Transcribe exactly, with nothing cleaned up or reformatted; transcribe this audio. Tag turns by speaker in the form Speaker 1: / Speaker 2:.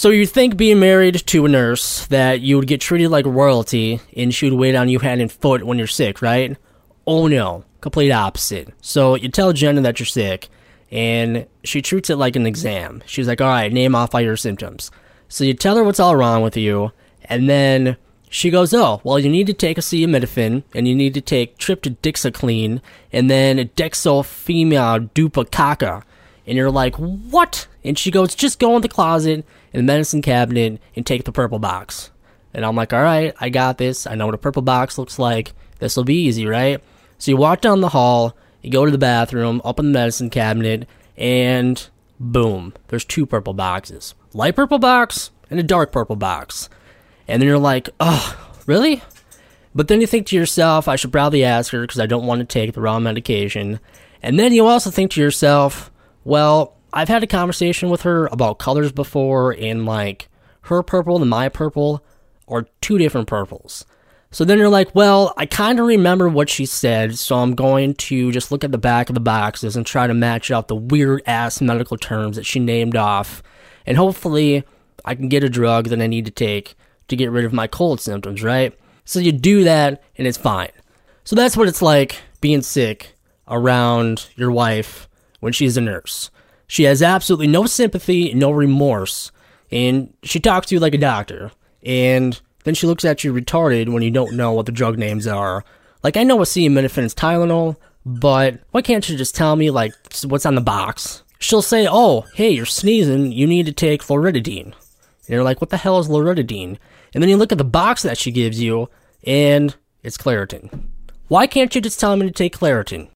Speaker 1: So you think being married to a nurse that you would get treated like royalty and she would wait on you hand and foot when you're sick, right? Oh no, complete opposite. So you tell Jenna that you're sick and she treats it like an exam. She's like, all right, name off all your symptoms. So you tell her what's all wrong with you, and then she goes, oh, well, you need to take acetaminophen, and you need to take tryptodixacline, and then dexofemia dupacaca. And you're like, what? And she goes, just go in the closet, in the medicine cabinet, and take the purple box. And I'm like, all right, I got this. I know what a purple box looks like. This will be easy, right? So you walk down the hall, you go to the bathroom, open the medicine cabinet, and boom, there's two purple boxes. Light purple box and a dark purple box. And then you're like, oh, really? But then you think to yourself, I should probably ask her because I don't want to take the wrong medication. And then you also think to yourself, well, I've had a conversation with her about colors before, and like her purple and my purple are two different purples. So then you're like, well, I kind of remember what she said, so I'm going to just look at the back of the boxes and try to match up the weird-ass medical terms that she named off, and hopefully I can get a drug that I need to take to get rid of my cold symptoms, right? So you do that, and it's fine. So that's what it's like being sick around your wife when she's a nurse. She has absolutely no sympathy, no remorse, and she talks to you like a doctor, and then she looks at you retarded when you don't know what the drug names are. Like, I know acetaminophen is Tylenol, but why can't you just tell me, like, what's on the box? She'll say, oh, hey, you're sneezing, you need to take Florididine. And you're like, what the hell is Florididine? And then you look at the box that she gives you, and it's Claritin. Why can't you just tell me to take Claritin?